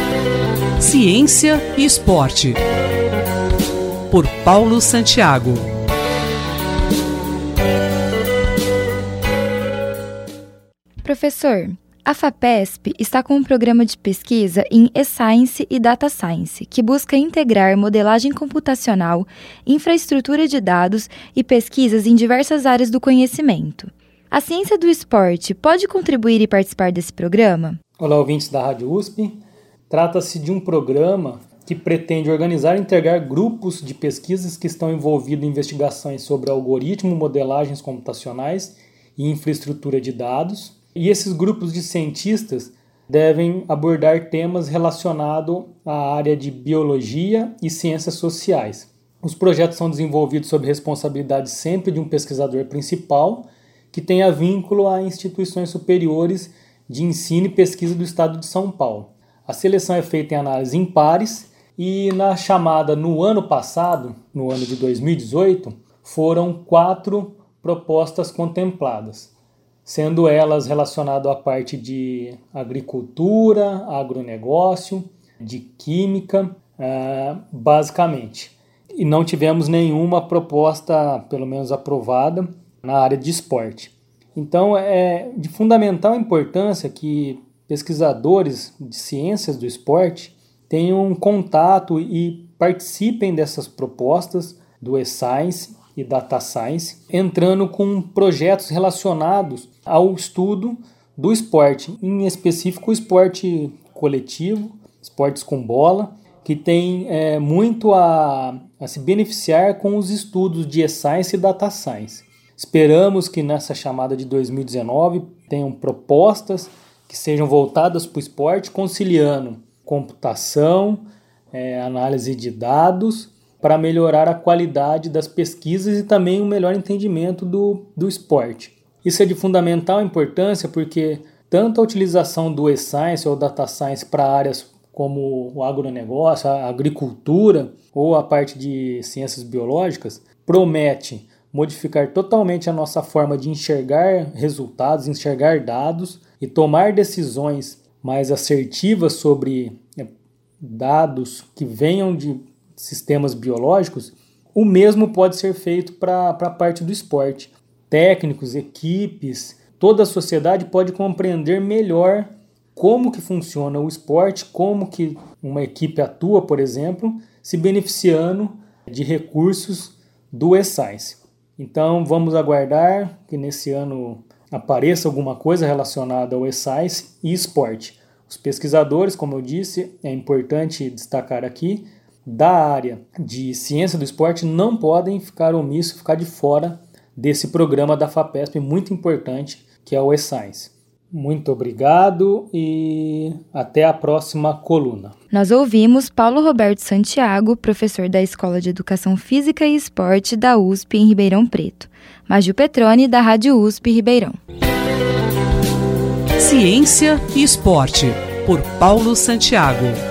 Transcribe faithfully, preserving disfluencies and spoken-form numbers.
Ciência e Esporte, por Paulo Santiago. Professor, a FAPESP está com um programa de pesquisa em e-Science e Data Science, que busca integrar modelagem computacional, infraestrutura de dados e pesquisas em diversas áreas do conhecimento. A ciência do esporte pode contribuir e participar desse programa? Olá, ouvintes da Rádio U S P. Trata-se de um programa que pretende organizar e integrar grupos de pesquisas que estão envolvidos em investigações sobre algoritmo, modelagens computacionais e infraestrutura de dados. E esses grupos de cientistas devem abordar temas relacionados à área de biologia e ciências sociais. Os projetos são desenvolvidos sob responsabilidade sempre de um pesquisador principal, que tenha vínculo a instituições superiores de ensino e pesquisa do estado de São Paulo. A seleção é feita em análise em pares e na chamada no ano passado, no ano de dois mil e dezoito, foram quatro propostas contempladas, sendo elas relacionadas à parte de agricultura, agronegócio, de química, basicamente. E não tivemos nenhuma proposta, pelo menos aprovada, na área de esporte. Então, é de fundamental importância que pesquisadores de ciências do esporte tenham contato e participem dessas propostas do e-Science e Data Science, entrando com projetos relacionados ao estudo do esporte, em específico o esporte coletivo, esportes com bola, que tem é, muito a, a se beneficiar com os estudos de e-Science e Data Science. Esperamos que nessa chamada de dois mil e dezenove tenham propostas que sejam voltadas para o esporte, conciliando computação, é, análise de dados, para melhorar a qualidade das pesquisas e também um melhor entendimento do, do esporte. Isso é de fundamental importância porque tanto a utilização do e-Science ou Data Science para áreas como o agronegócio, a agricultura ou a parte de ciências biológicas promete modificar totalmente a nossa forma de enxergar resultados, enxergar dados e tomar decisões mais assertivas sobre dados que venham de sistemas biológicos. O mesmo pode ser feito para a parte do esporte. Técnicos, equipes, toda a sociedade pode compreender melhor como que funciona o esporte, como que uma equipe atua, por exemplo, se beneficiando de recursos do e-Science. Então, vamos aguardar que nesse ano apareça alguma coisa relacionada ao e-Science e esporte. Os pesquisadores, como eu disse, é importante destacar aqui, da área de ciência do esporte não podem ficar omissos, ficar de fora desse programa da FAPESP muito importante, que é o e-Science. Muito obrigado e até a próxima coluna. Nós ouvimos Paulo Roberto Santiago, professor da Escola de Educação Física e Esporte da U S P em Ribeirão Preto. Maju Petroni, da Rádio U S P Ribeirão. Ciência e Esporte, por Paulo Santiago.